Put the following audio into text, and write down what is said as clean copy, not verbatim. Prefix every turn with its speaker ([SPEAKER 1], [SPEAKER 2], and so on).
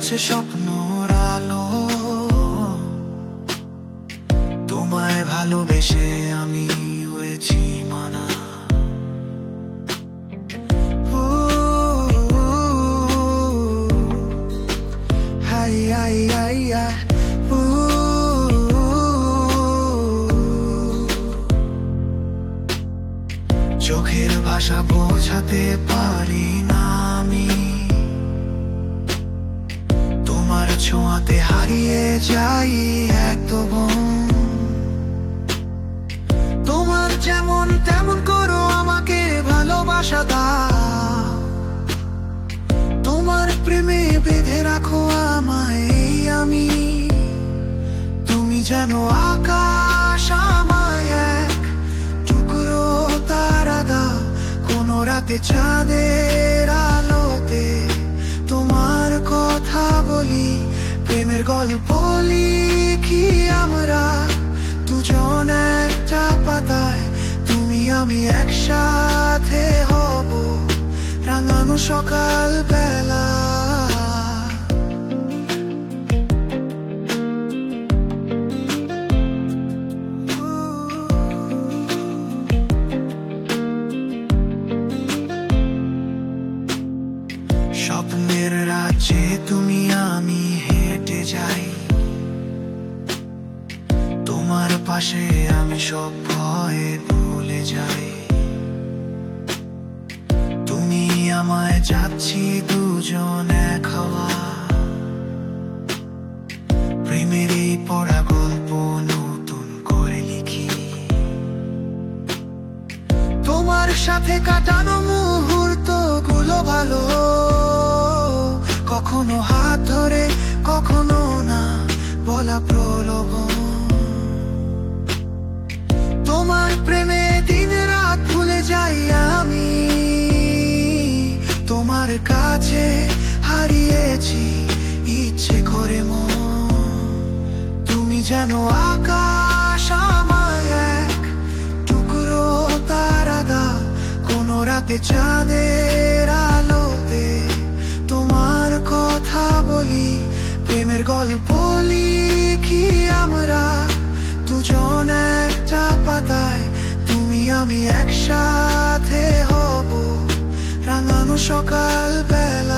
[SPEAKER 1] জ্বলছে স্বপ্নর আলো। তোমায় ভালোবেসে আমি হয়েছি মানা। ও হাই হাই হাই হাই। চোখের ভাষা বোঝাতে পারি না আমি, তোমার ছোঁয়াতে হারিয়ে যাই একদম। তোমার যেমন তেমন করো আমাকে ভালোবাসা দাও, তোমার প্রেমে বেঁধে রাখো আমায় আমি। তুমি যেন আকাশ আমায় এক টুকরো তারা দাও, কোনো রাতে চাঁদের আলোতে তোমার কথা বলি। প্রেমের গল্প লিখি আমরা দুজন একটা পাতায়, তুমি আমি একসাথে হব রাঙানো সকাল বেলা। স্বপ্নের রাজ্যে তুমি আমি হেঁটে যাই, তোমার পাশে আমি সব ভয় ভুলে যাই। তুমি আমায় যাচ্ছি দুজন এক হওয়া, প্রেমের এই পড়া গল্প নতুন করে লিখি। তোমার সাথে কাটানো মুহূর্ত গুলো ভালো, কখনো হাত ধরে কখনো না বলা প্রলোভন। তোমার প্রেমে দিন রাত ভুলে যাই আমি, তোমার কাছে হারিয়েছি ইচ্ছে করে মন। তুমি যেন আকাশ আমায় এক টুকরো তারা দাও, কোনো রাতে চাঁদের আলোতে তোমার কথা বলি। প্রেমের গল্প লিখি আমরা দুজন একটা পাতায়, তুমি আমি একসাথে হব রাঙানো সকাল বেলা।